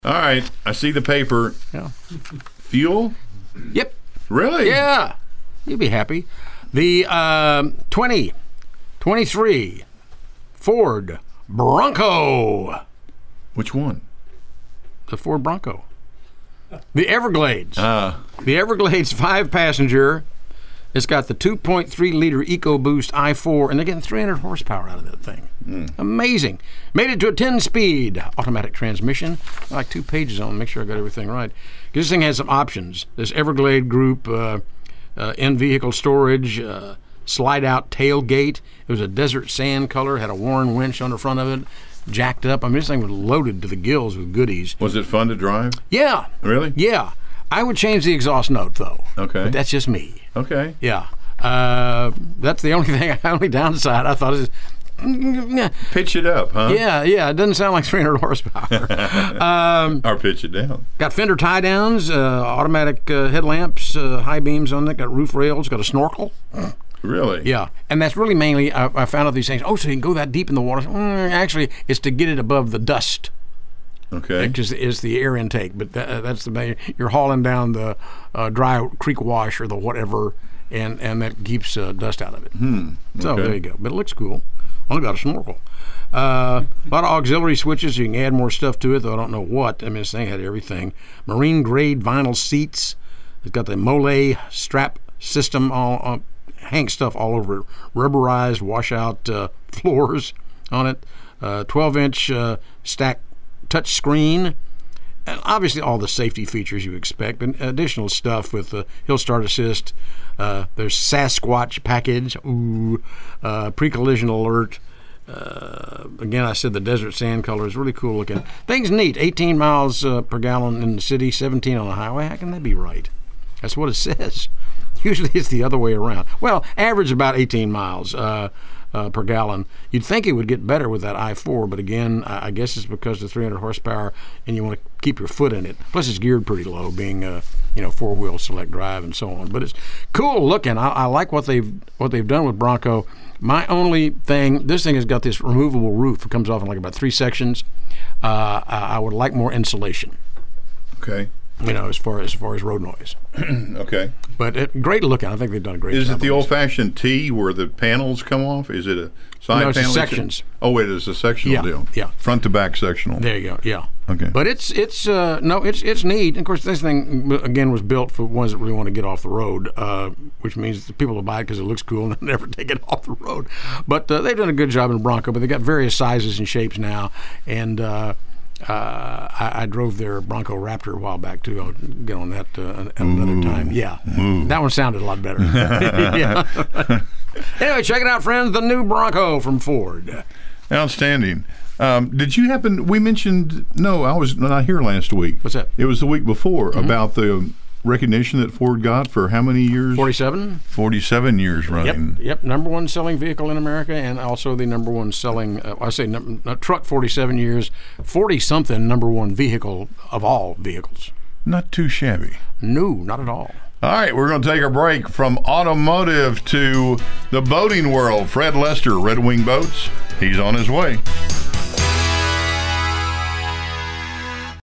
All right, I see the paper. Yeah. Fuel? Yep. Really? Yeah. You'll be happy. The 2023 Ford Bronco. Which one? The Ford Bronco. The Everglades. Uh, The Everglades 5-passenger. It's got the 2.3-liter EcoBoost i4, and they're getting 300 horsepower out of that thing. Amazing. Made it to a 10-speed automatic transmission. I like 2 pages on it, make sure I got everything right. This thing has some options. This Everglade group, in-vehicle storage, slide-out tailgate. It was a desert sand color, had a Warren winch on the front of it, jacked up. I mean, this thing was loaded to the gills with goodies. was it fun to drive? Yeah. Really? Yeah. I would change the exhaust note, though. Okay. But that's just me. Okay. Yeah. That's the only downside I thought is, Pitch it up, huh? yeah, it doesn't sound like 300 horsepower. Or pitch it down. Got fender tie downs, automatic headlamps, high beams on it, got roof rails, got a snorkel. Really? Yeah, and that's really mainly, I found out these things, so you can go that deep in the water. Actually, it's to get it above the dust. Okay. Which is the air intake, but that's the main. You're hauling down the dry creek wash or the whatever, and that keeps dust out of it. So okay. there you go. But it looks cool. Only got a snorkel. A lot of auxiliary switches. You can add more stuff to it, though I don't know what. I mean, this thing had everything. Marine grade vinyl seats. It's got the Mole strap system, all hang stuff all over it. Rubberized washout floors on it. 12-inch stack touch screen, and obviously all the safety features you expect, and additional stuff with the Hill Start Assist. There's Sasquatch package, pre-collision alert. Again, I said the desert sand color is really cool looking. Thing's neat. 18 miles per gallon in the city, 17 on the highway. How can that be right? That's what it says. Usually it's the other way around. Well, average about 18 miles per gallon. You'd think it would get better with that i4, but again, I guess it's because of 300 horsepower and you want to keep your foot in it. Plus, it's geared pretty low, being 4-wheel select drive and so on. But it's cool looking. I like what they've done with Bronco. My only thing, this thing has got this removable roof. It comes off in like about 3 sections. I would like more insulation. Okay. As far as road noise. Okay. But great looking. I think they've done a great job. Is it the on this. old-fashioned T where the panels come off? Is it a side No, it's panel? sections. Oh, it is a sectional deal. Yeah. Front to back sectional. There you go. Yeah. Okay. But it's neat. Of course, this thing again was built for ones that really want to get off the road, which means the people will buy it because it looks cool and they'll never take it off the road. But they've done a good job in Bronco. But they got various sizes and shapes now, and I drove their Bronco Raptor a while back too. I'll get on that at another time. Yeah, that one sounded a lot better. Yeah. Anyway, check it out, friends. The new Bronco from Ford. Outstanding. Did you happen? We mentioned. No, I was not here last week. What's that? It was the week before about the recognition that Ford got for how many years? 47. 47 years running. Yep. Number one selling vehicle in America, and also the number one selling. Truck 47 years, 40-something number one vehicle of all vehicles. Not too shabby. No, not at all. All right, we're going to take a break from automotive to the boating world. Fred Lester, Red Wing Boats. He's on his way.